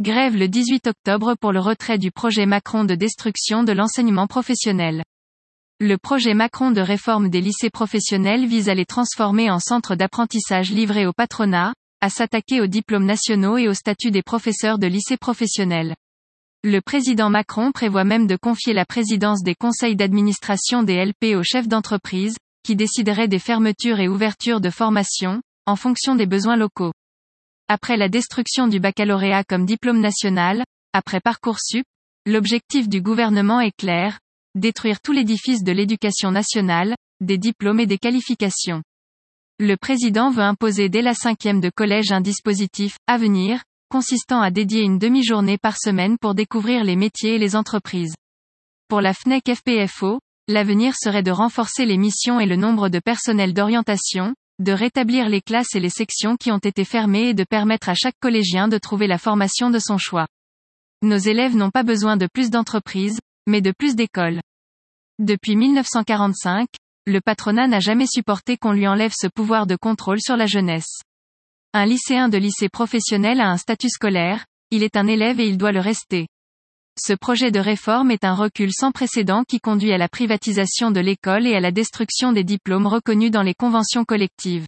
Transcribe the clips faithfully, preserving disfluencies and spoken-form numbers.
Grève le dix-huit octobre pour le retrait du projet Macron de destruction de l'enseignement professionnel. Le projet Macron de réforme des lycées professionnels vise à les transformer en centres d'apprentissage livrés au patronat, à s'attaquer aux diplômes nationaux et au statut des professeurs de lycées professionnels. Le président Macron prévoit même de confier la présidence des conseils d'administration des L P aux chefs d'entreprise, qui décideraient des fermetures et ouvertures de formations, en fonction des besoins locaux. Après la destruction du baccalauréat comme diplôme national, après Parcoursup, l'objectif du gouvernement est clair, détruire tout l'édifice de l'éducation nationale, des diplômes et des qualifications. Le président veut imposer dès la cinquième de collège un dispositif, Avenir, consistant à dédier une demi-journée par semaine pour découvrir les métiers et les entreprises. Pour la F N E C F P F O, l'avenir serait de renforcer les missions et le nombre de personnels d'orientation, de rétablir les classes et les sections qui ont été fermées et de permettre à chaque collégien de trouver la formation de son choix. Nos élèves n'ont pas besoin de plus d'entreprises, mais de plus d'écoles. Depuis mille neuf cent quarante-cinq, le patronat n'a jamais supporté qu'on lui enlève ce pouvoir de contrôle sur la jeunesse. Un lycéen de lycée professionnel a un statut scolaire, il est un élève et il doit le rester. Ce projet de réforme est un recul sans précédent qui conduit à la privatisation de l'école et à la destruction des diplômes reconnus dans les conventions collectives.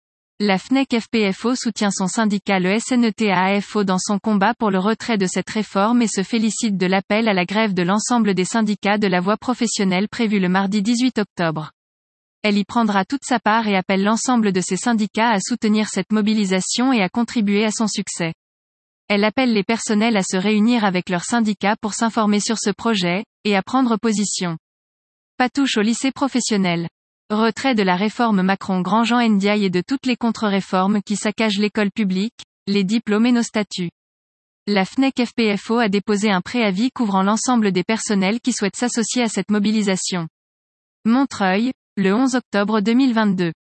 La F N E C F P F O soutient son syndicat le S N E T A F O dans son combat pour le retrait de cette réforme et se félicite de l'appel à la grève de l'ensemble des syndicats de la voie professionnelle prévu le mardi dix-huit octobre. Elle y prendra toute sa part et appelle l'ensemble de ses syndicats à soutenir cette mobilisation et à contribuer à son succès. Elle appelle les personnels à se réunir avec leurs syndicats pour s'informer sur ce projet, et à prendre position. Pas touche au lycée professionnel. Retrait de la réforme Macron-Grandjean Ndiaye et de toutes les contre-réformes qui saccagent l'école publique, les diplômes et nos statuts. La F N E C F P F O a déposé un préavis couvrant l'ensemble des personnels qui souhaitent s'associer à cette mobilisation. Montreuil, le onze octobre deux mille vingt-deux.